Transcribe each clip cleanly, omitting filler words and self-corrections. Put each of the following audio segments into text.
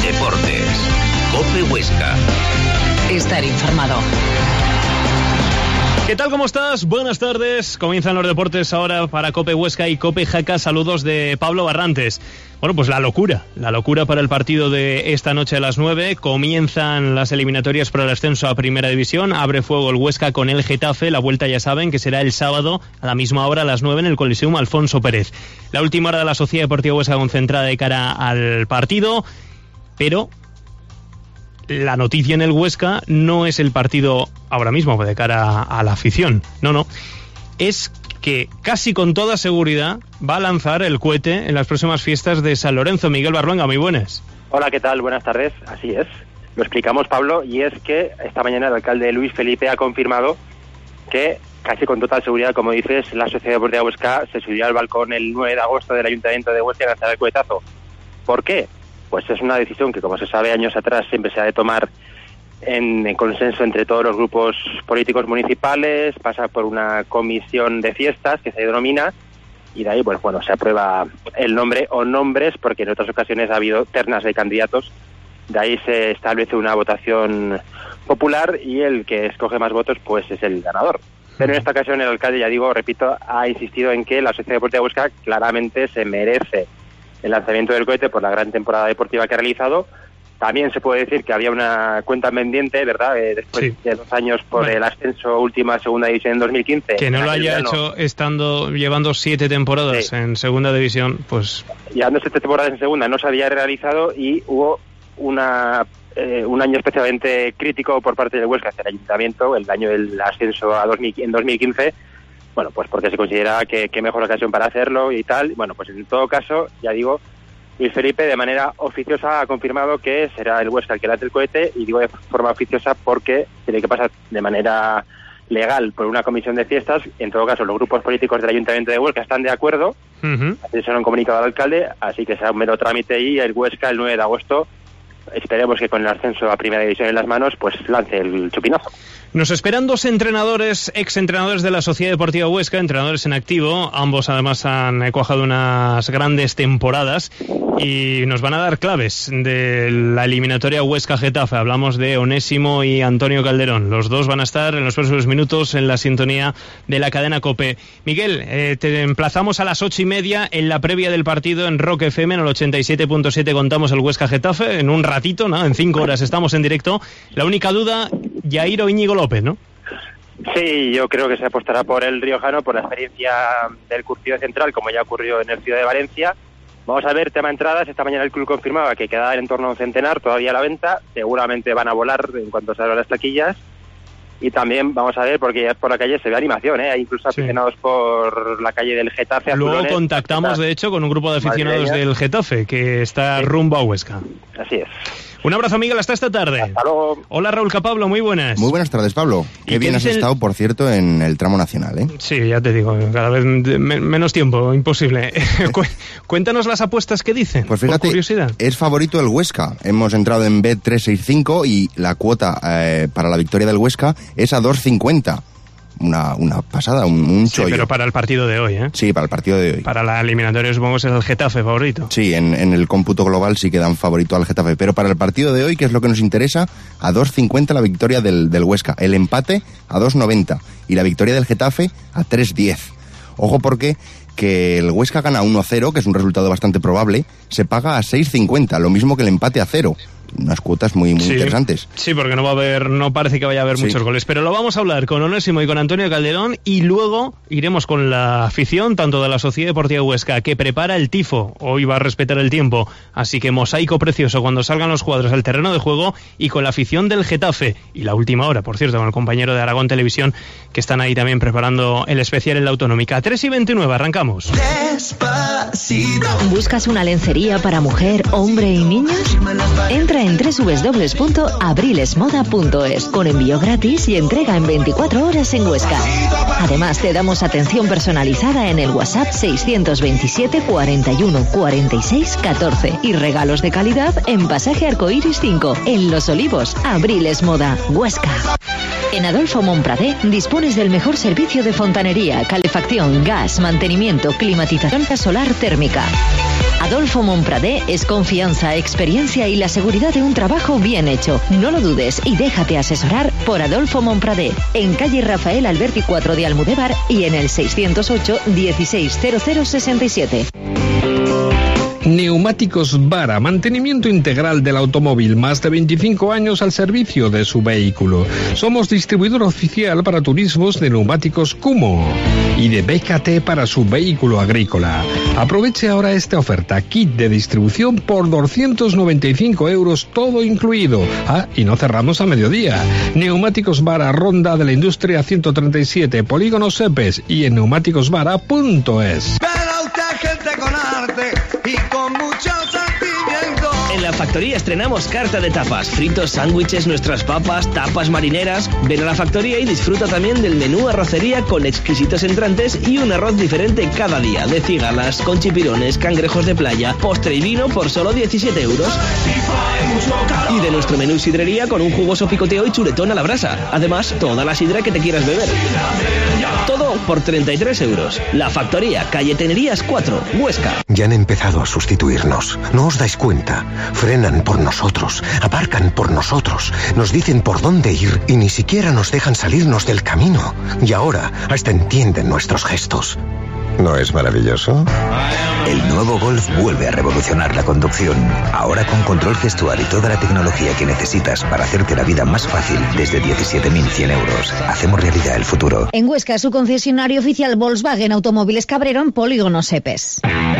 Deportes. COPE Huesca. Estar informado. ¿Qué tal? ¿Cómo estás? Buenas tardes. Comienzan los deportes ahora para COPE Huesca y COPE Jaca. Saludos de Pablo Barrantes. Bueno, pues la locura para el partido de esta noche a las 9. Comienzan las eliminatorias para el ascenso a Primera División. Abre fuego el Huesca con el Getafe. La vuelta ya saben que será el sábado a la misma hora a las 9 en el Coliseum Alfonso Pérez. La última hora de la Sociedad Deportiva Huesca concentrada de cara al partido, pero la noticia en el Huesca no es el partido ahora mismo de cara a la afición, no, es que casi con toda seguridad va a lanzar el cohete en las próximas fiestas de San Lorenzo. Miguel Barruanga, muy buenas. Hola, ¿qué tal? Buenas tardes. Así es, lo explicamos, Pablo, y es que esta mañana el alcalde Luis Felipe ha confirmado que casi con total seguridad, como dices, la Sociedad Deportiva Huesca se subió al balcón el 9 de agosto del Ayuntamiento de Huesca y lanzará el cohetazo. ¿Por qué? Pues es una decisión que, como se sabe, años atrás siempre se ha de tomar en consenso entre todos los grupos políticos municipales, pasa por una comisión de fiestas que se denomina, y de ahí pues bueno, se aprueba el nombre o nombres, porque en otras ocasiones ha habido ternas de candidatos, de ahí se establece una votación popular y el que escoge más votos pues es el ganador. Pero en esta ocasión el alcalde, ya digo, repito, ha insistido en que la Sociedad Deportiva Huesca claramente se merece el lanzamiento del cohete por la gran temporada deportiva que ha realizado. También se puede decir que había una cuenta pendiente, ¿verdad? Después de 2 años por el ascenso última a Segunda División en 2015. Que no lo haya hecho llevando 7 temporadas en Segunda División, pues... Llevando 7 temporadas en Segunda no se había realizado y hubo un año especialmente crítico por parte del Huesca hacia el Ayuntamiento, el año del ascenso en 2015, bueno, pues porque se considera que mejor ocasión para hacerlo y tal. Bueno, pues en todo caso, ya digo, Luis Felipe de manera oficiosa ha confirmado que será el Huesca el que lance el cohete, y digo de forma oficiosa porque tiene que pasar de manera legal por una comisión de fiestas. En todo caso, los grupos políticos del Ayuntamiento de Huesca están de acuerdo, así se lo han comunicado al alcalde, así que será un mero trámite y el Huesca el 9 de agosto, esperemos que con el ascenso a Primera División en las manos, pues lance el chupinazo. Nos esperan 2 entrenadores, exentrenadores de la Sociedad Deportiva Huesca, entrenadores en activo. Ambos además han cuajado unas grandes temporadas y nos van a dar claves de la eliminatoria Huesca-Getafe. Hablamos de Onésimo y Antonio Calderón. Los dos van a estar en los próximos minutos en la sintonía de la cadena COPE. Miguel, te emplazamos a las 8:30 en la previa del partido en Rock FM, en el 87.7 contamos el Huesca-Getafe. En un ratito, ¿no? En 5 horas estamos en directo. La única duda, Yair o Íñigo López, ¿no? Sí, yo creo que se apostará por el riojano, por la experiencia del curtido central, como ya ocurrió en el Ciudad de Valencia. Vamos a ver, tema entradas. Esta mañana el club confirmaba que queda en torno a un centenar todavía a la venta. Seguramente van a volar en cuanto se abran las taquillas. Y también vamos a ver, porque por la calle se ve animación, Hay incluso aficionados por la calle del Getafe. Luego contactamos, de hecho, con un grupo de aficionados del Getafe que está rumbo a Huesca. Así es. Un abrazo, Miguel, hasta esta tarde. Hasta luego. Hola, Raúl Capablo, muy buenas. Muy buenas tardes, Pablo. Qué bien has estado, por cierto, en el tramo nacional, ¿eh? Sí, ya te digo, cada vez menos tiempo, imposible. Cuéntanos las apuestas que dicen, pues fíjate, por curiosidad. Es favorito el Huesca. Hemos entrado en Bet365 y la cuota para la victoria del Huesca es a 2.50. Una pasada, un chollo. Sí, pero para el partido de hoy, ¿eh? Sí, para el partido de hoy. Para la eliminatoria supongo que es el Getafe favorito. Sí, en el cómputo global sí quedan favorito al Getafe, pero para el partido de hoy, que es lo que nos interesa, a 2.50 la victoria del Huesca, el empate a 2.90 y la victoria del Getafe a 3.10. Ojo porque que el Huesca gana 1-0, que es un resultado bastante probable, se paga a 6.50, lo mismo que el empate a 0. Unas cuotas muy interesantes. Sí, porque no parece que vaya a haber muchos goles. Pero lo vamos a hablar con Onésimo y con Antonio Calderón, y luego iremos con la afición, tanto de la Sociedad Deportiva Huesca, que prepara el tifo. Hoy va a respetar el tiempo, así que mosaico precioso cuando salgan los cuadros al terreno de juego, y con la afición del Getafe. Y la última hora, por cierto, con el compañero de Aragón Televisión, que están ahí también preparando el especial en la Autonómica. 3:29, arrancamos. ¿Buscas una lencería para mujer, hombre y niños? Entra en www.abrilesmoda.es con envío gratis y entrega en 24 horas en Huesca. Además, te damos atención personalizada en el WhatsApp 627 41 46 14 y regalos de calidad en Pasaje Arcoiris 5, en Los Olivos. Abriles Moda, Huesca. En Adolfo Montpradé dispones del mejor servicio de fontanería, calefacción, gas, mantenimiento, climatización solar térmica. Adolfo Monpradé es confianza, experiencia y la seguridad de un trabajo bien hecho. No lo dudes y déjate asesorar por Adolfo Monpradé, en calle Rafael Alberti 4 de Almudévar y en el 608 160067. Neumáticos Vara, mantenimiento integral del automóvil, más de 25 años al servicio de su vehículo. Somos distribuidor oficial para turismos de neumáticos Kumo y de BKT para su vehículo agrícola. Aproveche ahora esta oferta, kit de distribución por 295 euros, todo incluido. Y no cerramos a mediodía. Neumáticos Vara, Ronda de la Industria 137, Polígono Sepes y en neumáticosvara.es. Gente con arte y con mucho sentimiento. En la factoría estrenamos carta de tapas, fritos, sándwiches, nuestras papas, tapas marineras. Ven a la factoría y disfruta también del menú arrocería con exquisitos entrantes y un arroz diferente cada día, de cigalas, con chipirones, cangrejos de playa, postre y vino por solo 17 euros. Y de nuestro menú sidrería con un jugoso picoteo y chuletón a la brasa. Además, toda la sidra que te quieras beber. Todo por 33 euros. La factoría, calle Tenerías 4, Huesca. Ya han empezado a sustituirnos. ¿No os dais cuenta? Frenan por nosotros, aparcan por nosotros, nos dicen por dónde ir y ni siquiera nos dejan salirnos del camino. Y ahora hasta entienden nuestros gestos. ¿No es maravilloso? El nuevo Golf vuelve a revolucionar la conducción. Ahora con control gestual y toda la tecnología que necesitas para hacerte la vida más fácil desde 17.100 euros. Hacemos realidad el futuro. En Huesca, su concesionario oficial Volkswagen Automóviles Cabrero en Polígono Sepes.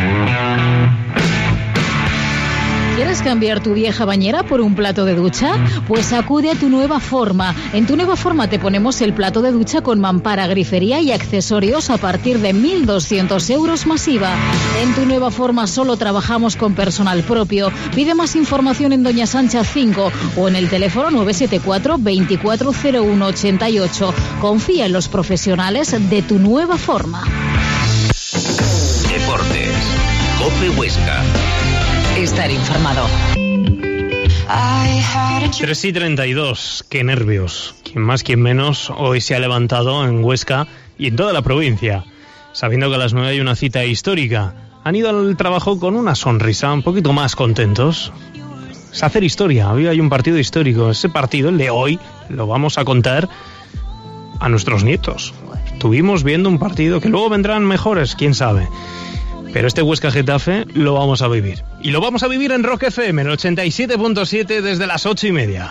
¿Quieres cambiar tu vieja bañera por un plato de ducha? Pues acude a Tu Nueva Forma. En Tu Nueva Forma te ponemos el plato de ducha con mampara, grifería y accesorios a partir de 1.200 euros más IVA. En Tu Nueva Forma solo trabajamos con personal propio. Pide más información en Doña Sancha 5 o en el teléfono 974 240188. Confía en los profesionales de Tu Nueva Forma. Deportes. COPE Huesca. Estar informado. 3:32, qué nervios. Quien más, quien menos, hoy se ha levantado en Huesca y en toda la provincia, sabiendo que a las 9 hay una cita histórica. Han ido al trabajo con una sonrisa, un poquito más contentos. Es hacer historia, hoy hay un partido histórico. Ese partido, el de hoy, lo vamos a contar a nuestros nietos. Estuvimos viendo un partido que luego vendrán mejores, quién sabe. Pero este Huesca-Getafe lo vamos a vivir. Y lo vamos a vivir en Rock FM, en 87.7 desde las 8:30.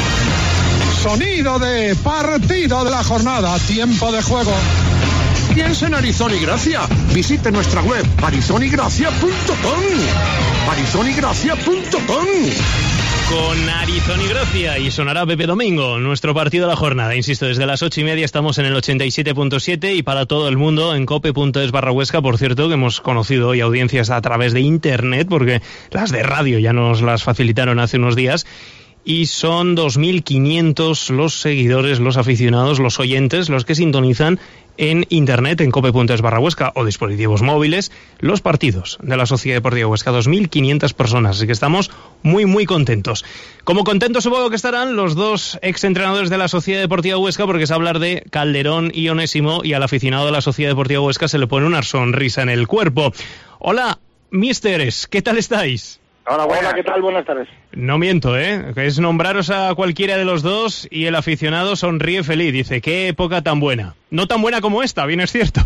Sonido de partido de la jornada, tiempo de juego. Piensa en Arizona y Gracia. Visite nuestra web arizonigracia.com. arizonigracia.com. Con Arizona y Gracia y sonará Pepe Domingo, nuestro partido de la jornada. Insisto, desde las 8:30 estamos en el 87.7 y para todo el mundo en cope.es/Huesca. Por cierto, que hemos conocido hoy audiencias a través de internet, porque las de radio ya nos las facilitaron hace unos días. Y son 2.500 los seguidores, los aficionados, los oyentes, los que sintonizan en internet, en cope.es/Huesca o dispositivos móviles, los partidos de la Sociedad Deportiva Huesca. 2.500 personas, así que estamos muy, muy contentos. Como contentos supongo que estarán los dos exentrenadores de la Sociedad Deportiva Huesca, porque es hablar de Calderón y Onésimo, y al aficionado de la Sociedad Deportiva Huesca se le pone una sonrisa en el cuerpo. Hola, misteres, ¿qué tal estáis? Hola, ¿qué tal? Buenas tardes. No miento, es nombraros a cualquiera de los dos y el aficionado sonríe feliz. Dice, qué época tan buena. No tan buena como esta, bien es cierto.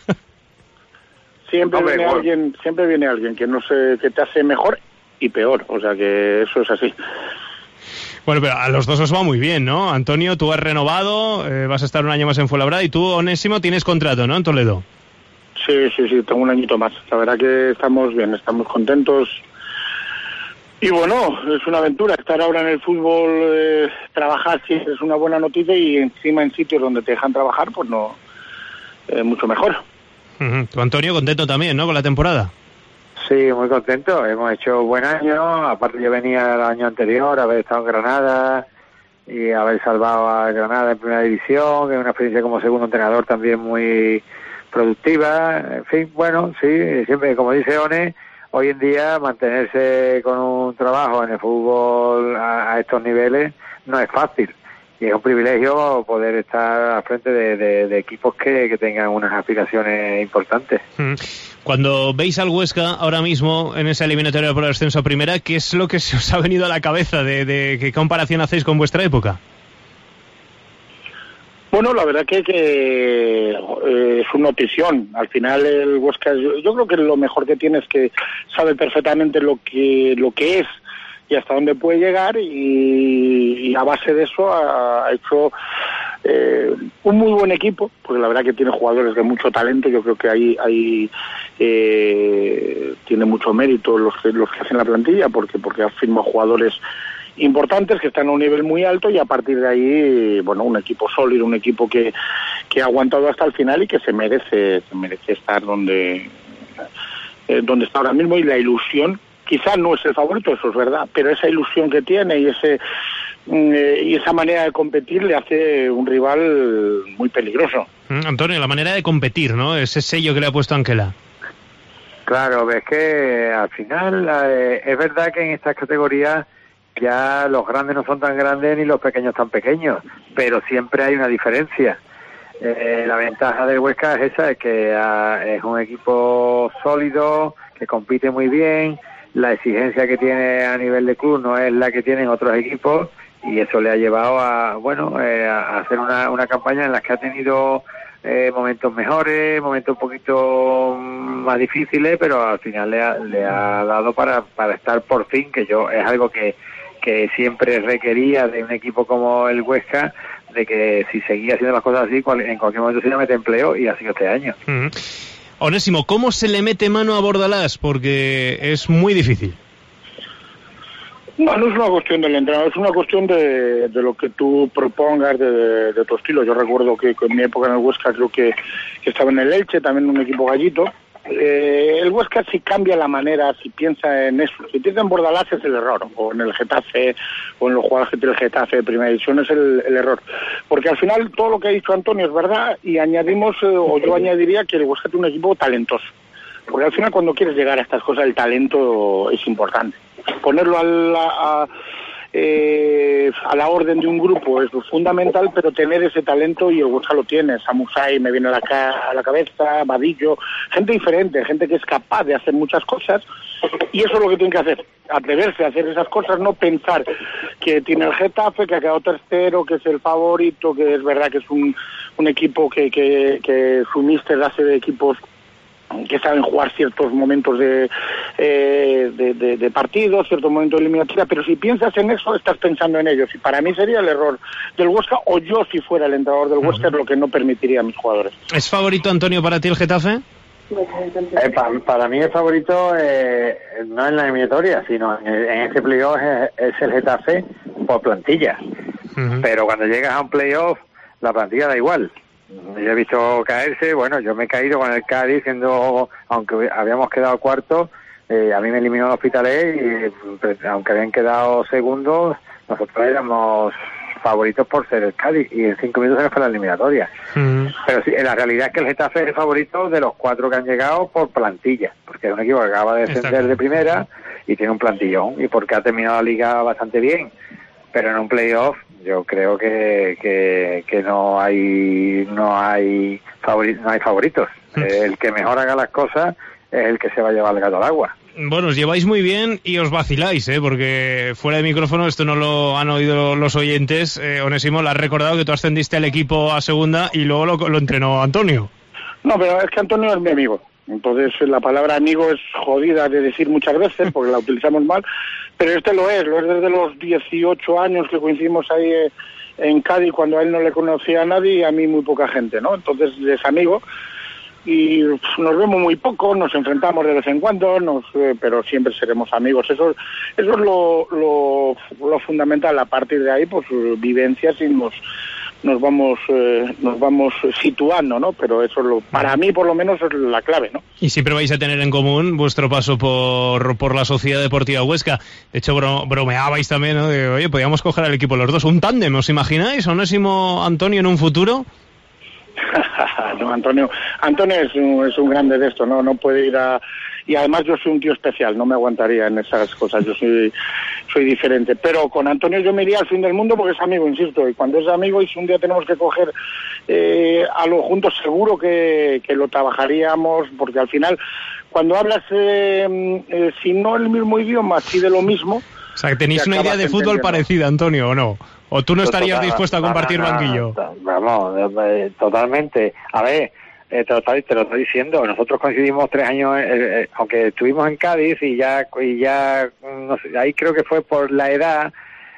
Siempre viene alguien que no sé, que te hace mejor y peor. O sea que eso es así. Bueno, pero a los dos os va muy bien, ¿no? Antonio, tú has renovado, vas a estar un año más en Fuenlabrada, y tú, Onésimo, tienes contrato, ¿no? En Toledo. Sí, tengo un añito más. La verdad que estamos bien, estamos contentos. Y bueno, es una aventura estar ahora en el fútbol, trabajar sí es una buena noticia, y encima en sitios donde te dejan trabajar, pues no, mucho mejor. Tú, Antonio, contento también, ¿no?, con la temporada. Sí, muy contento, hemos hecho buen año, aparte yo venía el año anterior, haber estado en Granada y haber salvado a Granada en primera división, que es una experiencia como segundo entrenador también muy productiva, en fin, bueno, sí, siempre, como dice One, hoy en día mantenerse con un trabajo en el fútbol a estos niveles no es fácil, es un privilegio poder estar al frente de equipos que tengan unas aspiraciones importantes. Cuando veis al Huesca ahora mismo en esa eliminatoria por el ascenso a primera, ¿qué es lo que se os ha venido a la cabeza? ¿De qué comparación hacéis con vuestra época? Bueno, la verdad que es una notición. Al final el Huesca, yo creo que lo mejor que tiene es que sabe perfectamente lo que es y hasta dónde puede llegar, y a base de eso ha hecho un muy buen equipo, porque la verdad que tiene jugadores de mucho talento. Yo creo que ahí tiene mucho mérito los que hacen la plantilla, porque ha firmado jugadores importantes que están a un nivel muy alto, y a partir de ahí, bueno, un equipo sólido, un equipo que ha aguantado hasta el final y que se merece estar donde está ahora mismo. Y la ilusión, quizás no es el favorito, eso es verdad, pero esa ilusión que tiene y esa manera de competir le hace un rival muy peligroso. Antonio, la manera de competir, ¿no? Ese sello que le ha puesto Anquela. Claro, ves que al final es verdad que en estas categorías ya los grandes no son tan grandes ni los pequeños tan pequeños, pero siempre hay una diferencia. La ventaja del Huesca es esa, es que es un equipo sólido, que compite muy bien, la exigencia que tiene a nivel de club no es la que tienen otros equipos, y eso le ha llevado a hacer una campaña en la que ha tenido momentos mejores, momentos un poquito más difíciles, pero al final le ha dado para estar por fin, que es algo que siempre requería de un equipo como el Huesca, de que si seguía haciendo las cosas así, en cualquier momento se le mete empleo, y ha sido este año. Onésimo, ¿cómo se le mete mano a Bordalás? Porque es muy difícil. No es una cuestión del entrenador, es una cuestión de lo que tú propongas, de tu estilo. Yo recuerdo que en mi época en el Huesca creo que estaba en el Elche, también un equipo gallito. El Huesca, si cambia la manera, si piensa en eso, si piensa en Bordalás, es el error, o en el Getafe, o en los jugadores del Getafe de primera división, es el error, porque al final todo lo que ha dicho Antonio es verdad, y añadimos, o yo añadiría, que el Huesca tiene un equipo talentoso, porque al final cuando quieres llegar a estas cosas el talento es importante. Ponerlo a la orden de un grupo es fundamental, pero tener ese talento, y el Huesca lo tiene. Samusai me viene a la cabeza, Vadillo, gente diferente, gente que es capaz de hacer muchas cosas, y eso es lo que tienen que hacer, atreverse a hacer esas cosas, no pensar que tiene el Getafe, que ha quedado tercero, que es el favorito, que es verdad que es un equipo que su míster hace de equipos que saben jugar ciertos momentos de partido, ciertos momentos de eliminatoria, pero si piensas en eso, estás pensando en ellos, y para mí sería el error del Huesca, o yo, si fuera el entrenador del Huesca, es lo que no permitiría a mis jugadores. ¿Es favorito, Antonio, para ti el Getafe? Para mí el favorito no en la eliminatoria, sino en este playoff es el Getafe por plantilla. Pero cuando llegas a un playoff, la plantilla da igual. Yo he visto caerse, bueno, yo me he caído con el Cádiz, aunque habíamos quedado cuarto, a mí me eliminó el Hospitalet, y aunque habían quedado segundos, nosotros éramos favoritos por ser el Cádiz, y en 5 minutos se nos fue la eliminatoria. Pero sí, la realidad es que el Getafe es el favorito de los 4 que han llegado por plantilla, porque es un equipo que acaba de descender de primera y tiene un plantillón, y porque ha terminado la liga bastante bien, pero en un playoff yo creo que no hay favoritos. El que mejor haga las cosas es el que se va a llevar el gato al agua. Bueno, os lleváis muy bien y os vaciláis, porque fuera de micrófono, esto no lo han oído los oyentes, Onésimo, le has recordado que tú ascendiste al equipo a segunda y luego lo entrenó Antonio. No, pero es que Antonio es mi amigo. Entonces la palabra amigo es jodida de decir muchas veces porque la utilizamos mal, pero este lo es desde los 18 años que coincidimos ahí en Cádiz, cuando a él no le conocía a nadie y a mí muy poca gente, ¿no? Entonces es amigo y nos vemos muy poco, nos enfrentamos de vez en cuando, pero siempre seremos amigos. Eso es lo fundamental. A partir de ahí, pues vivencias y nos vamos situando, ¿no? Pero eso para mí por lo menos es la clave, ¿no? Y siempre vais a tener en común vuestro paso por la Sociedad Deportiva Huesca. De hecho, bromeabais también, ¿no? De, oye, podíamos coger al equipo los dos, un tándem, ¿os imagináis? Onésimo, Antonio en un futuro. No, Antonio es un grande de esto, no puede ir a y además yo soy un tío especial, no me aguantaría en esas cosas, yo soy diferente, pero con Antonio yo me iría al fin del mundo porque es amigo, insisto, y cuando es amigo y si un día tenemos que coger algo juntos, seguro que lo trabajaríamos, porque al final cuando hablas si no el mismo idioma, sí de lo mismo. O sea, que tenéis una idea de fútbol parecida, Antonio, ¿o no? ¿O tú no estarías dispuesto a compartir banquillo? Vamos, totalmente. A ver, te lo estoy diciendo, nosotros coincidimos 3 años, aunque estuvimos en Cádiz y ya no sé, ahí creo que fue por la edad,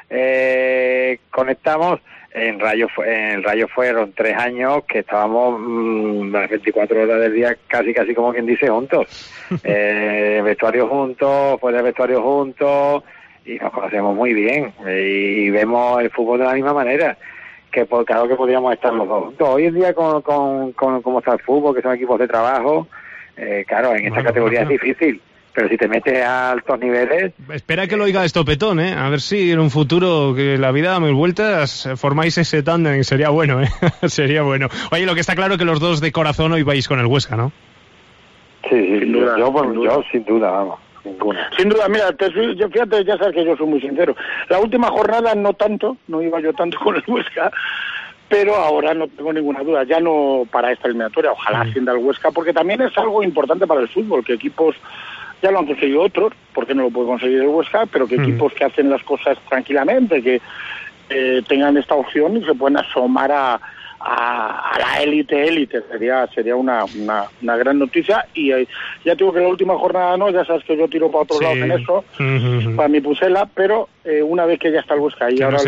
conectamos. En Rayo fueron 3 años que estábamos las 24 horas del día casi como quien dice juntos, vestuario juntos, fuera del vestuario juntos, y nos conocemos muy bien y vemos el fútbol de la misma manera, que claro que podríamos estar los dos juntos. Hoy en día con cómo está el fútbol, que son equipos de trabajo, claro, en esta categoría es difícil. Pero si te metes a altos niveles... Espera que lo oiga Estopetón, ¿eh? A ver si en un futuro que la vida da mil vueltas formáis ese tándem, sería bueno, ¿eh? Sería bueno. Oye, lo que está claro es que los dos de corazón hoy vais con el Huesca, ¿no? Sí, sin duda, yo sin duda, vamos. Ninguna. Sin duda, mira, yo, fíjate, ya sabes que yo soy muy sincero. La última jornada no iba yo tanto con el Huesca, pero ahora no tengo ninguna duda, ya no para esta eliminatoria, ojalá ascienda el Huesca, porque también es algo importante para el fútbol, que equipos... Ya lo han conseguido otros, porque no lo puede conseguir el Huesca, pero que equipos que hacen las cosas tranquilamente, que tengan esta opción y se pueden asomar a la élite, sería una gran noticia. Y ya digo que la última jornada no, ya sabes que yo tiro para otros lados en eso, para mi pusela, pero una vez que ya está el Huesca y ahora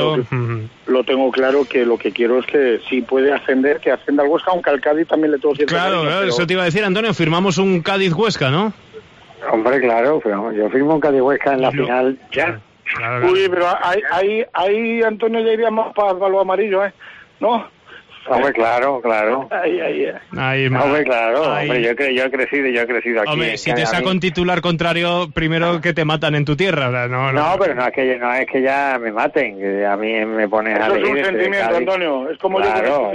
lo tengo claro, que lo que quiero es que si puede ascender, que ascienda el Huesca, aunque al Cádiz también le tengo cierto cariño, pero... Eso te iba a decir, Antonio, firmamos un Cádiz-Huesca, ¿no? Hombre, claro, pero yo firmo un Cádiz-Huesca en la final ya. Claro. Uy, pero ahí Antonio ya iría más para lo amarillo, ¿no? Hombre, claro. Hombre, claro. Hombre, yo he crecido aquí. Hombre, si te saco un titular contrario, primero que te matan en tu tierra. O sea, no, pero no es que ya me maten, que a mí me pones a elegir. Eso es un sentimiento, Antonio. Es como claro,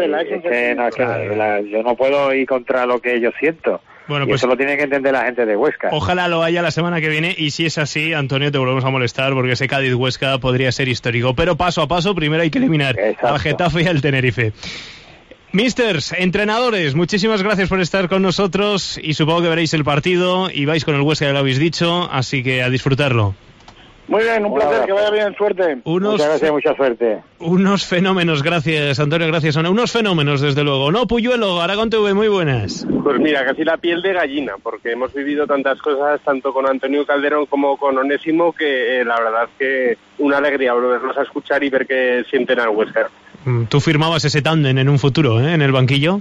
yo no puedo ir contra lo que yo siento. Bueno, pues eso lo tiene que entender la gente de Huesca. Ojalá lo haya la semana que viene, y si es así, Antonio, te volvemos a molestar porque ese Cádiz-Huesca podría ser histórico. Pero paso a paso, primero hay que eliminar al Getafe y al Tenerife. Misters, entrenadores, muchísimas gracias por estar con nosotros y supongo que veréis el partido y vais con el Huesca, ya lo habéis dicho, así que a disfrutarlo. Muy bien, un placer, que vaya bien, suerte. Muchas gracias, mucha suerte. Unos fenómenos, gracias Antonio, gracias Ana. Unos fenómenos, desde luego. ¿No, Puyuelo? Aragón TV, muy buenas. Pues mira, casi la piel de gallina, porque hemos vivido tantas cosas, tanto con Antonio Calderón como con Onésimo, que la verdad es que una alegría volverlos a escuchar y ver que sienten al Huesca. ¿Tú firmabas ese tándem en un futuro, en el banquillo?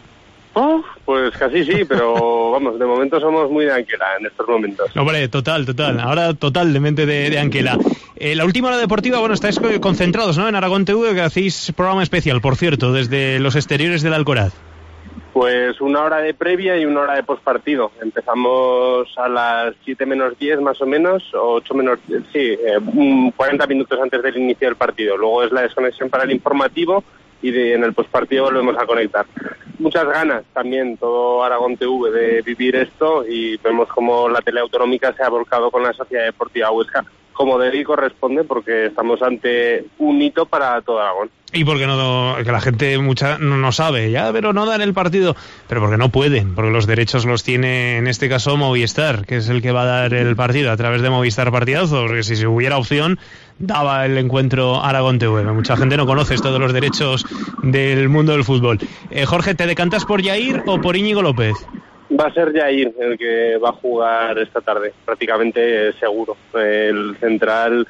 Pues casi sí, pero vamos, de momento somos muy de Anquela en estos momentos. Hombre, total. Ahora totalmente de Anquela. La última hora deportiva, bueno, estáis concentrados, ¿no? En Aragón TV, que hacéis programa especial, por cierto, desde los exteriores del Alcoraz. Pues 1 hora de previa y 1 hora de postpartido. Empezamos a las 7 menos 10 más o menos, o 8 menos 10, sí, 40 minutos antes del inicio del partido. Luego es la desconexión para el informativo y en el postpartido volvemos a conectar. Muchas ganas también, todo Aragón TV, de vivir esto, y vemos como la tele autonómica se ha volcado con la Sociedad Deportiva Huesca, como debe y corresponde, porque estamos ante un hito para todo Aragón. Y porque que la gente mucha no sabe, ya, pero no dan el partido, pero porque no pueden, porque los derechos los tiene en este caso Movistar, que es el que va a dar el partido a través de Movistar Partidazo, porque si hubiera opción daba el encuentro Aragón TV. Mucha gente no conoce todos los derechos del mundo del fútbol. Jorge, ¿te decantas por Yair o por Íñigo López? Va a ser Yair el que va a jugar esta tarde, prácticamente seguro. El central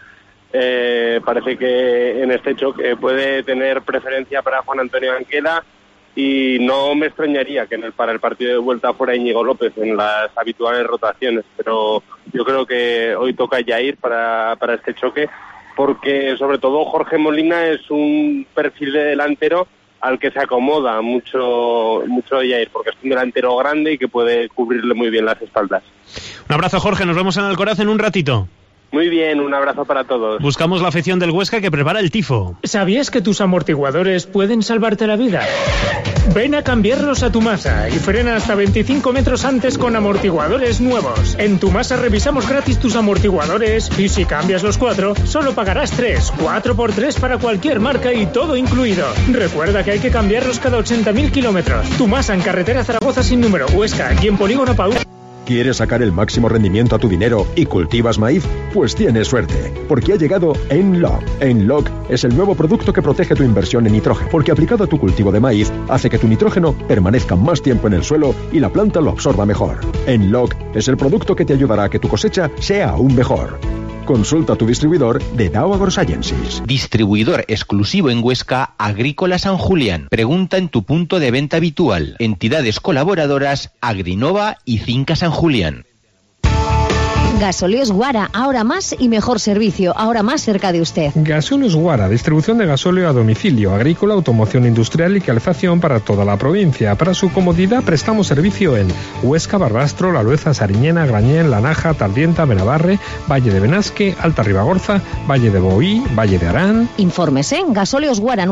parece que en este choque puede tener preferencia para Juan Antonio Anquela, y no me extrañaría que para el partido de vuelta fuera Íñigo López en las habituales rotaciones, pero yo creo que hoy toca Yair para este choque, porque sobre todo Jorge Molina es un perfil de delantero al que se acomoda mucho Yair, porque es un delantero grande y que puede cubrirle muy bien las espaldas. Un abrazo, Jorge, nos vemos en Alcoraz en un ratito. Muy Muy bien, un abrazo para todos. Buscamos la afición del Huesca que prepara el tifo. ¿Sabías que tus amortiguadores pueden salvarte la vida? Ven a cambiarlos a Tumasa y frena hasta 25 metros antes con amortiguadores nuevos. En Tumasa revisamos gratis tus amortiguadores y si cambias los 4, solo pagarás 3. 4x3 para cualquier marca y todo incluido. Recuerda que hay que cambiarlos cada 80.000 kilómetros. Tumasa en carretera Zaragoza sin número, Huesca y en Polígono Pau. ¿Quieres sacar el máximo rendimiento a tu dinero y cultivas maíz? Pues tienes suerte, porque ha llegado Enlog. Enlog es el nuevo producto que protege tu inversión en nitrógeno, porque aplicado a tu cultivo de maíz, hace que tu nitrógeno permanezca más tiempo en el suelo y la planta lo absorba mejor. Enlog es el producto que te ayudará a que tu cosecha sea aún mejor. Consulta a tu distribuidor de Dow AgroSciences. Distribuidor exclusivo en Huesca, Agrícola San Julián. Pregunta en tu punto de venta habitual. Entidades colaboradoras, Agrinova y Finca San Julián. Gasóleos Guara, ahora más y mejor servicio, ahora más cerca de usted. Gasóleos Guara, distribución de gasóleo a domicilio, agrícola, automoción industrial y calefacción para toda la provincia. Para su comodidad prestamos servicio en Huesca, Barbastro, La Lueza, Sariñena, Grañén, La Naja, Tardienta, Benavarre, Valle de Benasque, Alta Ribagorza, Valle de Boí, Valle de Arán. Infórmese en Gasóleos Guara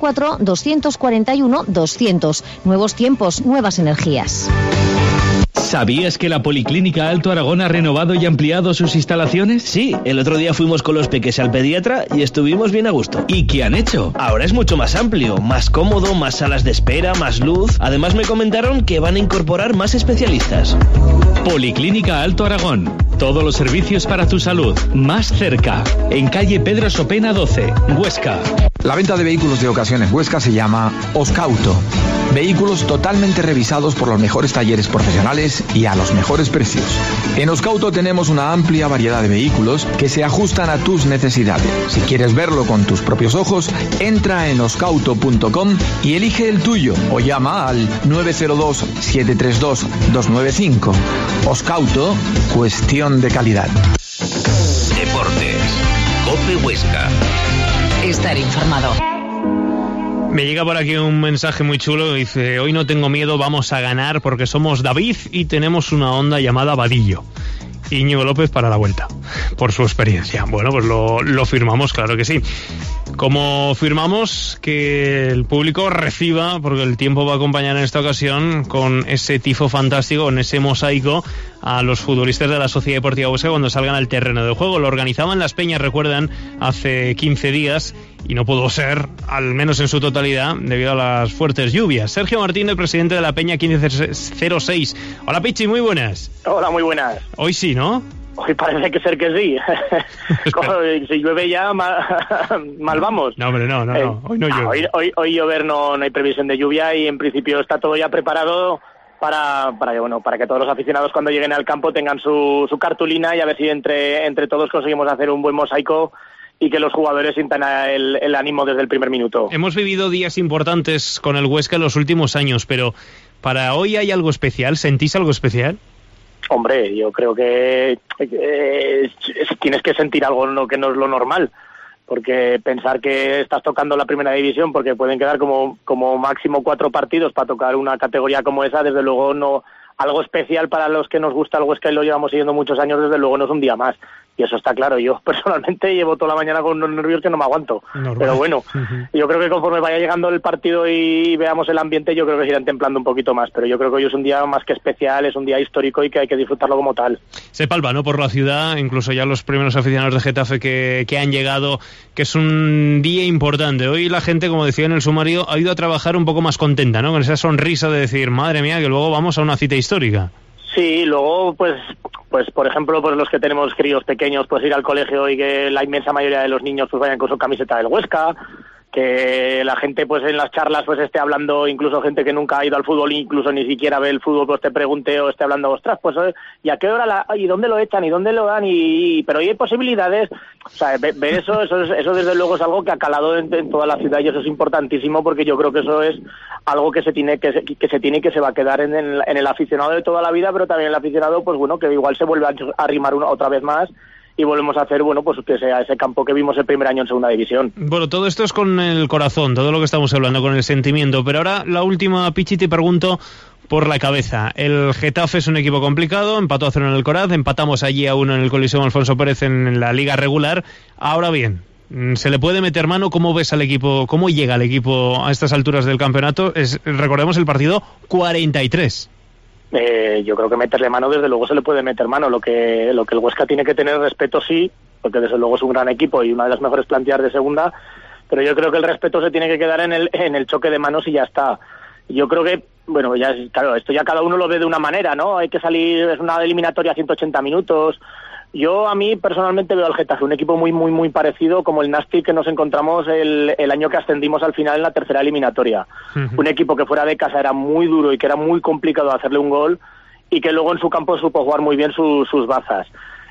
974-241-200. Nuevos tiempos, nuevas energías. ¿Sabías que la Policlínica Alto Aragón ha renovado y ampliado sus instalaciones? Sí, el otro día fuimos con los peques al pediatra y estuvimos bien a gusto. ¿Y qué han hecho? Ahora es mucho más amplio, más cómodo, más salas de espera, más luz. Además me comentaron que van a incorporar más especialistas. Policlínica Alto Aragón. Todos los servicios para tu salud. Más cerca. En calle Pedro Sopena 12, Huesca. La venta de vehículos de ocasión en Huesca se llama Oscauto. Vehículos totalmente revisados por los mejores talleres profesionales y a los mejores precios. En Oscauto tenemos una amplia variedad de vehículos que se ajustan a tus necesidades. Si quieres verlo con tus propios ojos, entra en oscauto.com y elige el tuyo o llama al 902-732-295. Oscauto, cuestión de calidad. Deportes. COPE Huesca. Estar informado. Me llega por aquí un mensaje muy chulo que dice: hoy no tengo miedo, vamos a ganar porque somos David y tenemos una Honda llamada Vadillo. Íñigo López para la vuelta, por su experiencia. Bueno, pues lo firmamos, claro que sí. Como firmamos que el público reciba, porque el tiempo va a acompañar en esta ocasión con ese tifo fantástico, con ese mosaico, a los futbolistas de la Sociedad Deportiva Huesca cuando salgan al terreno de juego. Lo organizaban Las Peñas, recuerdan, hace 15 días y no pudo ser, al menos en su totalidad, debido a las fuertes lluvias. Sergio Martínez, presidente de la Peña 1506. Hola Pichi, muy buenas. Hola, muy buenas. Hoy sí, ¿no? Hoy parece que ser que sí. Si llueve ya, mal vamos. No, hombre, no. Hoy no llueve. Hoy llover no hay previsión de lluvia y en principio está todo ya preparado para que todos los aficionados cuando lleguen al campo tengan su cartulina y a ver si entre todos conseguimos hacer un buen mosaico y que los jugadores sientan el ánimo desde el primer minuto. Hemos vivido días importantes con el Huesca en los últimos años, pero ¿para hoy hay algo especial? ¿Sentís algo especial? Hombre, yo creo que tienes que sentir algo que no es lo normal, porque pensar que estás tocando la primera división, porque pueden quedar como máximo 4 partidos para tocar una categoría como esa, desde luego no. Algo especial para los que nos gusta el Huesca y lo llevamos siguiendo muchos años, desde luego no es un día más. Y eso está claro. Yo personalmente llevo toda la mañana con unos nervios que no me aguanto. Normal. Pero bueno, yo creo que conforme vaya llegando el partido y veamos el ambiente, yo creo que se irán templando un poquito más. Pero yo creo que hoy es un día más que especial, es un día histórico y que hay que disfrutarlo como tal. Se palpa, ¿no?, por la ciudad, incluso ya los primeros aficionados de Getafe que han llegado, que es un día importante. Hoy la gente, como decía en el sumario, ha ido a trabajar un poco más contenta, ¿no?, con esa sonrisa de decir, madre mía, que luego vamos a una cita histórica. Sí, luego pues por ejemplo, pues los que tenemos críos pequeños, pues ir al colegio y que la inmensa mayoría de los niños pues vayan con su camiseta del Huesca, que la gente pues en las charlas pues esté hablando, incluso gente que nunca ha ido al fútbol, incluso ni siquiera ve el fútbol, pues te pregunte o esté hablando, ostras, pues ¿y a qué hora y dónde lo echan y dónde lo dan? Pero hoy hay posibilidades, o sea, ver eso desde luego es algo que ha calado en toda la ciudad y eso es importantísimo porque yo creo que eso es algo que se tiene y que se va a quedar en el aficionado de toda la vida, pero también el aficionado, pues bueno, que igual se vuelve a arrimar otra vez más y volvemos a hacer, bueno, pues que sea ese campo que vimos el primer año en segunda división. Bueno, todo esto es con el corazón, todo lo que estamos hablando, con el sentimiento, pero ahora la última, Pichi, te pregunto por la cabeza. El Getafe es un equipo complicado, empató a 0 en el Coraz, empatamos allí a 1 en el Coliseum Alfonso Pérez en la liga regular. Ahora bien, ¿se le puede meter mano? ¿Cómo ves al equipo? ¿Cómo llega el equipo a estas alturas del campeonato? Recordemos el partido 43. Yo creo que meterle mano, desde luego se le puede meter mano. Lo que el Huesca tiene que tener respeto, sí, porque desde luego es un gran equipo y una de las mejores plantillas de segunda, pero yo creo que el respeto se tiene que quedar en el choque de manos y ya está. Yo creo que, bueno, ya claro, esto ya cada uno lo ve de una manera, ¿no? Hay que salir, es una eliminatoria a 180 minutos. Yo, a mí, personalmente veo al Getafe un equipo muy, muy, muy parecido como el Nastic que nos encontramos el año que ascendimos al final en la tercera eliminatoria. Uh-huh. Un equipo que fuera de casa era muy duro y que era muy complicado hacerle un gol y que luego en su campo supo jugar muy bien sus bazas.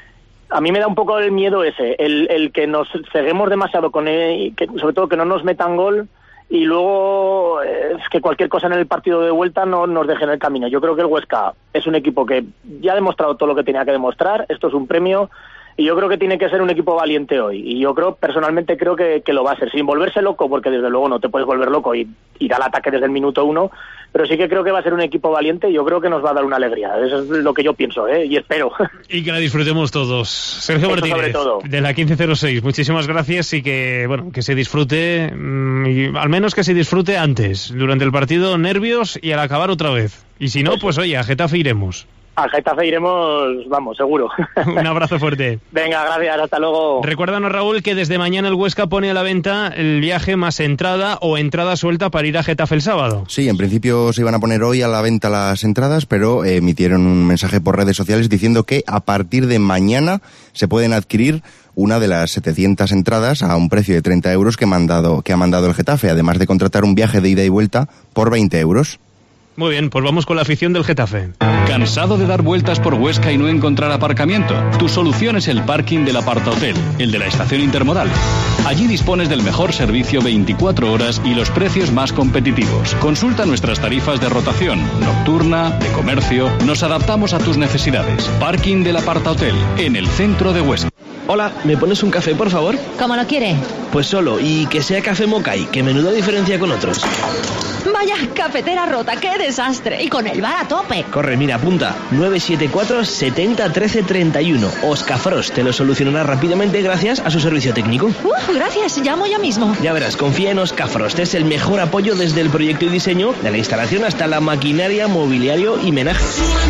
A mí me da un poco el miedo ese, el que nos ceguemos demasiado con él, que, sobre todo que no nos metan gol y luego es que cualquier cosa en el partido de vuelta no nos deje en el camino. Yo creo que el Huesca es un equipo que ya ha demostrado todo lo que tenía que demostrar, esto es un premio y yo creo que tiene que ser un equipo valiente hoy y yo personalmente creo que lo va a ser, sin volverse loco, porque desde luego no te puedes volver loco y ir al ataque desde el minuto 1, pero sí que creo que va a ser un equipo valiente y yo creo que nos va a dar una alegría, eso es lo que yo pienso, y espero. Y que la disfrutemos todos. Sergio Martínez, de la 1506, muchísimas gracias y que se disfrute, al menos que se disfrute antes, durante el partido nervios y al acabar otra vez, y si no, pues oye, a Getafe iremos. A Getafe iremos, vamos, seguro. Un abrazo fuerte. Venga, gracias, hasta luego. Recuérdanos, Raúl, que desde mañana el Huesca pone a la venta el viaje más entrada o entrada suelta para ir a Getafe el sábado. Sí, en principio se iban a poner hoy a la venta las entradas, pero emitieron un mensaje por redes sociales diciendo que a partir de mañana se pueden adquirir una de las 700 entradas a un precio de 30 euros que ha mandado el Getafe, además de contratar un viaje de ida y vuelta por 20 euros. Muy bien, pues vamos con la afición del Getafe. ¿Cansado de dar vueltas por Huesca y no encontrar aparcamiento? Tu solución es el parking del Apartahotel, el de la estación intermodal. Allí dispones del mejor servicio 24 horas y los precios más competitivos. Consulta nuestras tarifas de rotación, nocturna, de comercio. Nos adaptamos a tus necesidades. Parking del Apartahotel, en el centro de Huesca. Hola, ¿me pones un café, por favor? ¿Cómo lo quiere? Pues solo, y que sea café Mokai, que menuda diferencia con otros. Vaya, cafetera rota, qué desastre. Y con el bar a tope. Corre, mira, apunta. 974 70 13 31. Oscar Frost te lo solucionará rápidamente gracias a su servicio técnico. Gracias, llamo ya mismo. Ya verás, confía en Oscar Frost. Es el mejor apoyo desde el proyecto y diseño, de la instalación hasta la maquinaria, mobiliario y menaje.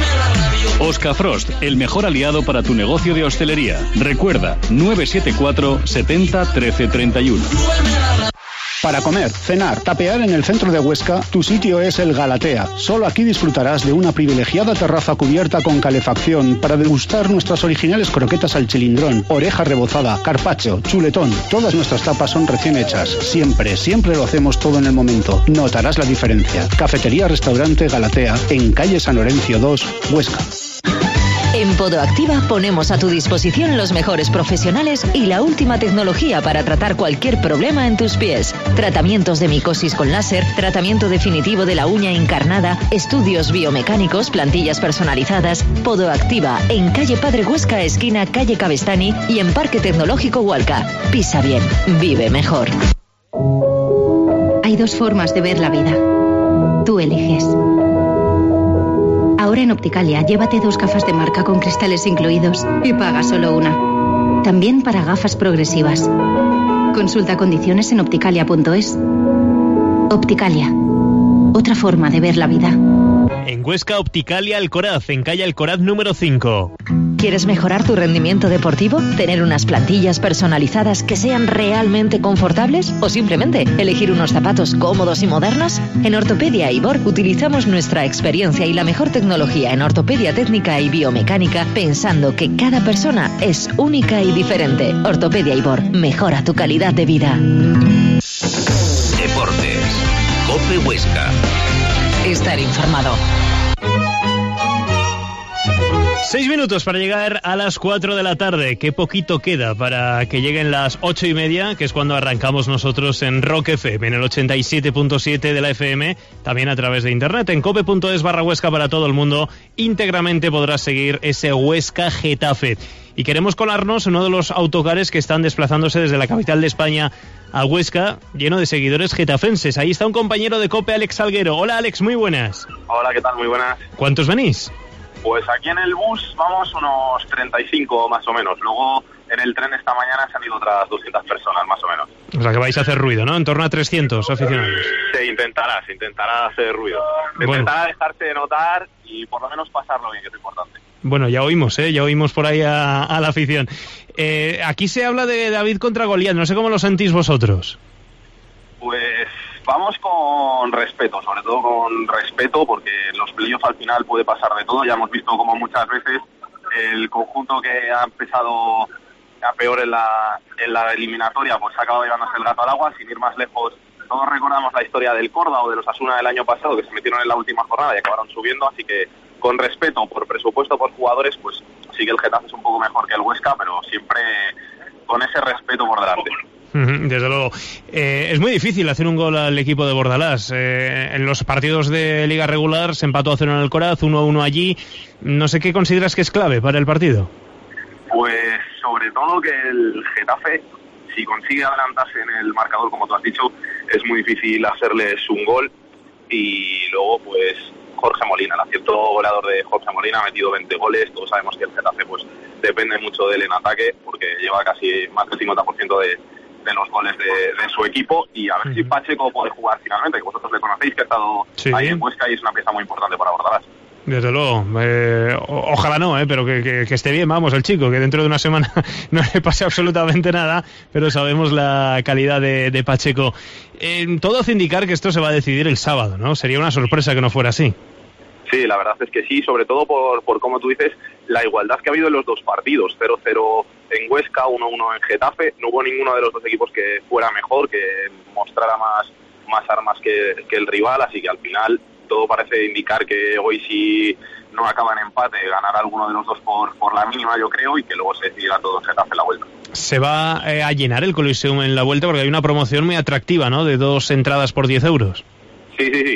Oscar Frost, el mejor aliado para tu negocio de hostelería. Recuerda, 974 70 13 31. Para comer, cenar, tapear en el centro de Huesca, tu sitio es el Galatea. Solo aquí disfrutarás de una privilegiada terraza cubierta con calefacción para degustar nuestras originales croquetas al chilindrón, oreja rebozada, carpaccio, chuletón. Todas nuestras tapas son recién hechas. Siempre lo hacemos todo en el momento. Notarás la diferencia. Cafetería-restaurante Galatea, en calle San Lorenzo 2, Huesca. En Podoactiva ponemos a tu disposición los mejores profesionales y la última tecnología para tratar cualquier problema en tus pies. Tratamientos de micosis con láser, tratamiento definitivo de la uña encarnada, estudios biomecánicos, plantillas personalizadas. Podoactiva, en calle Padre Huesca, esquina calle Cabestany y en Parque Tecnológico Hualca. Pisa bien, vive mejor. Hay dos formas de ver la vida. Tú eliges. Ahora en Opticalia, llévate 2 gafas de marca con cristales incluidos y paga solo una. También para gafas progresivas. Consulta condiciones en opticalia.es. Opticalia. Otra forma de ver la vida. En Huesca, Opticalia Alcoraz, en calle Alcoraz número 5. ¿Quieres mejorar tu rendimiento deportivo? ¿Tener unas plantillas personalizadas que sean realmente confortables? ¿O simplemente elegir unos zapatos cómodos y modernos? En Ortopedia Ibor utilizamos nuestra experiencia y la mejor tecnología en ortopedia técnica y biomecánica, pensando que cada persona es única y diferente. Ortopedia Ibor, mejora tu calidad de vida. Deportes. COPE Huesca. Estar informado. 6 minutos para llegar a las 4 de la tarde. Qué poquito queda para que lleguen las 8:30, que es cuando arrancamos nosotros en Rock FM, en el 87.7 de la FM, también a través de internet, en cope.es/Huesca para todo el mundo. Íntegramente podrás seguir ese Huesca Getafe. y queremos colarnos en uno de los autocares que están desplazándose desde la capital de España a Huesca, lleno de seguidores getafenses. Ahí está un compañero de COPE, Alex Salguero. Hola Alex, muy buenas. Hola, ¿qué tal? Muy buenas. ¿Cuántos venís? Pues aquí en el bus vamos unos 35 más o menos. Luego en el tren esta mañana se han ido otras 200 personas más o menos. O sea que vais a hacer ruido, ¿no? En torno a 300 aficionados. Se intentará hacer ruido. Se intentará dejarse notar y por lo menos pasarlo bien, que es importante. Bueno, ya oímos por ahí a la afición. Aquí se habla de David contra Goliat, no sé cómo lo sentís vosotros. Pues vamos con respeto, sobre todo con respeto, porque en los playoffs al final puede pasar de todo. Ya hemos visto como muchas veces el conjunto que ha empezado a peor en la eliminatoria pues ha acabado llevándose el gato al agua. Sin ir más lejos, todos recordamos la historia del Córdoba o de los Osasuna del año pasado, que se metieron en la última jornada y acabaron subiendo, así que con respeto, por presupuesto, por jugadores, pues sí que el Getafe es un poco mejor que el Huesca, pero siempre con ese respeto por delante. Desde luego. Es muy difícil hacer un gol al equipo de Bordalás. En los partidos de liga regular se empató a 0 en el Coraz, 1-1 allí. No sé qué consideras que es clave para el partido. Pues sobre todo que el Getafe, si consigue adelantarse en el marcador, como tú has dicho, es muy difícil hacerles un gol. Y luego, pues, Jorge Molina, el acierto goleador de Jorge Molina, ha metido 20 goles. Todos sabemos que el Getafe pues depende mucho de él en ataque, porque lleva casi más del 50% de los goles de su equipo, y a ver si Pacheco puede jugar finalmente, que vosotros le conocéis, que ha estado ahí en Huesca y es una pieza muy importante para Bordalás. Desde luego, ojalá no, pero que esté bien, vamos, el chico, que dentro de una semana no le pase absolutamente nada, pero sabemos la calidad de Pacheco. Todo hace indicar que esto se va a decidir el sábado, ¿no? Sería una sorpresa que no fuera así. Sí, la verdad es que sí, sobre todo por como tú dices, la igualdad que ha habido en los dos partidos, 0-0 en Huesca, 1-1 en Getafe. No hubo ninguno de los dos equipos que fuera mejor, que mostrara más armas que el rival, así que al final todo parece indicar que hoy, si no acaba en empate, ganará alguno de los dos por la mínima, yo creo, y que luego se decidirá todo en Getafe en la vuelta. Se va a llenar el Coliseum en la vuelta, porque hay una promoción muy atractiva, ¿no?, de 2 entradas por 10 euros. Sí,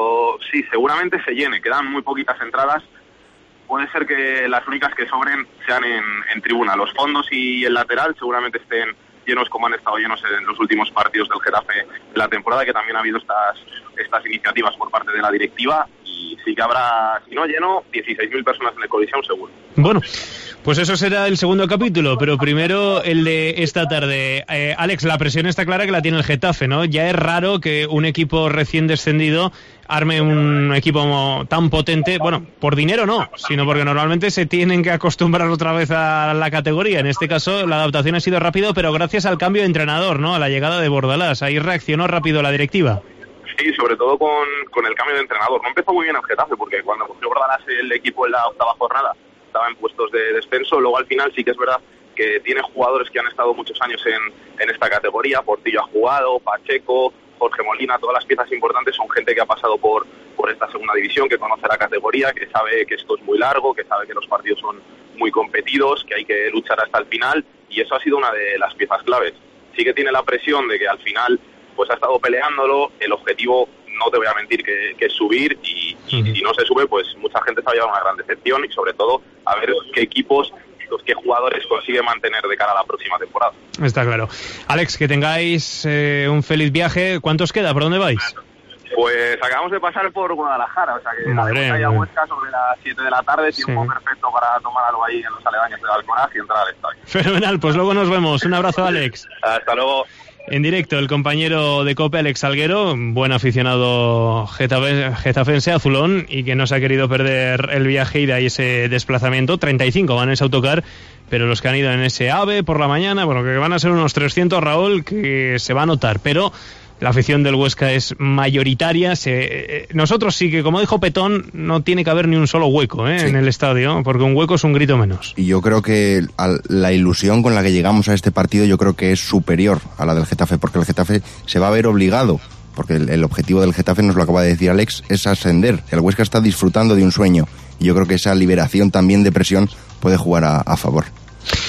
sí, seguramente se llene, quedan muy poquitas entradas. Puede ser que las únicas que sobren sean en tribuna. Los fondos y el lateral seguramente estén llenos como han estado llenos en los últimos partidos del Getafe en la temporada, que también ha habido estas iniciativas por parte de la directiva, y sí que habrá, si no lleno, 16.000 personas en el Coliseum seguro. Bueno, pues eso será el segundo capítulo, pero primero el de esta tarde. Alex, la presión está clara que la tiene el Getafe, ¿no? Ya es raro que un equipo recién descendido arme un equipo tan potente, bueno, por dinero no, sino porque normalmente se tienen que acostumbrar otra vez a la categoría. En este caso la adaptación ha sido rápido, pero gracias al cambio de entrenador, ¿no?, a la llegada de Bordalás. Ahí reaccionó rápido la directiva. Sí, sobre todo con el cambio de entrenador. No empezó muy bien el Getafe, porque cuando cogió Bordalás el equipo en la octava jornada estaba en puestos de descenso. Luego al final sí que es verdad que tiene jugadores que han estado muchos años en esta categoría. Portillo ha jugado, Pacheco, Jorge Molina, todas las piezas importantes son gente que ha pasado por esta segunda división, que conoce la categoría, que sabe que esto es muy largo, que sabe que los partidos son muy competidos, que hay que luchar hasta el final, y eso ha sido una de las piezas claves. Sí que tiene la presión de que al final pues ha estado peleándolo. El objetivo, no te voy a mentir, que es subir, y si no se sube, pues mucha gente se va a llevar una gran decepción, y sobre todo a ver qué equipos, qué jugadores consigue mantener de cara a la próxima temporada. Está claro. Alex, que tengáis un feliz viaje. ¿Cuánto os queda? ¿Por dónde vais? Pues acabamos de pasar por Guadalajara, o sea que la de Huesca sobre las 7 de la tarde, tiempo perfecto para tomar algo ahí en los aledaños de Alcoraz y entrar al estadio. Fenomenal, pues luego nos vemos. Un abrazo, Alex. Hasta luego. En directo, el compañero de COPE, Alex Salguero, buen aficionado getafense, azulón, y que no se ha querido perder el viaje y de ahí ese desplazamiento. 35 van en ese autocar, pero los que han ido en ese AVE por la mañana, bueno, que van a ser unos 300, Raúl, que se va a notar, pero la afición del Huesca es mayoritaria. Nosotros sí que, como dijo Petón, no tiene que haber ni un solo hueco en el estadio, porque un hueco es un grito menos. Y yo creo que la ilusión con la que llegamos a este partido, yo creo que es superior a la del Getafe, porque el Getafe se va a ver obligado, porque el objetivo del Getafe, nos lo acaba de decir Alex, es ascender. El Huesca está disfrutando de un sueño, y yo creo que esa liberación también de presión puede jugar a favor.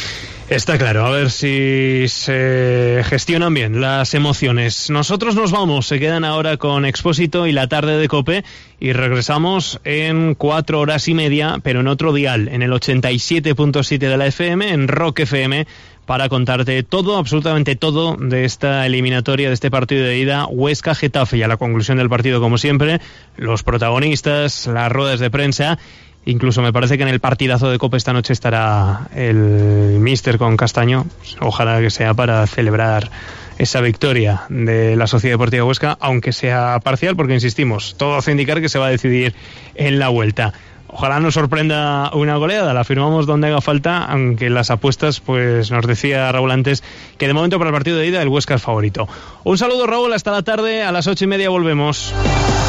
Está claro, a ver si se gestionan bien las emociones. Nosotros nos vamos, se quedan ahora con Expósito y la tarde de COPE y regresamos en 4 horas y media, pero en otro dial, en el 87.7 de la FM, en Rock FM, para contarte todo, absolutamente todo, de esta eliminatoria, de este partido de ida Huesca-Getafe. Y a la conclusión del partido, como siempre, los protagonistas, las ruedas de prensa. Incluso me parece que en el partidazo de COPE esta noche estará el míster con Castaño. Ojalá que sea para celebrar esa victoria de la Sociedad Deportiva Huesca, aunque sea parcial, porque insistimos, todo hace indicar que se va a decidir en la vuelta. Ojalá nos sorprenda una goleada, la firmamos donde haga falta, aunque las apuestas, pues nos decía Raúl antes que de momento para el partido de ida el Huesca es favorito. Un saludo, Raúl, hasta la tarde, a las 8:30 volvemos.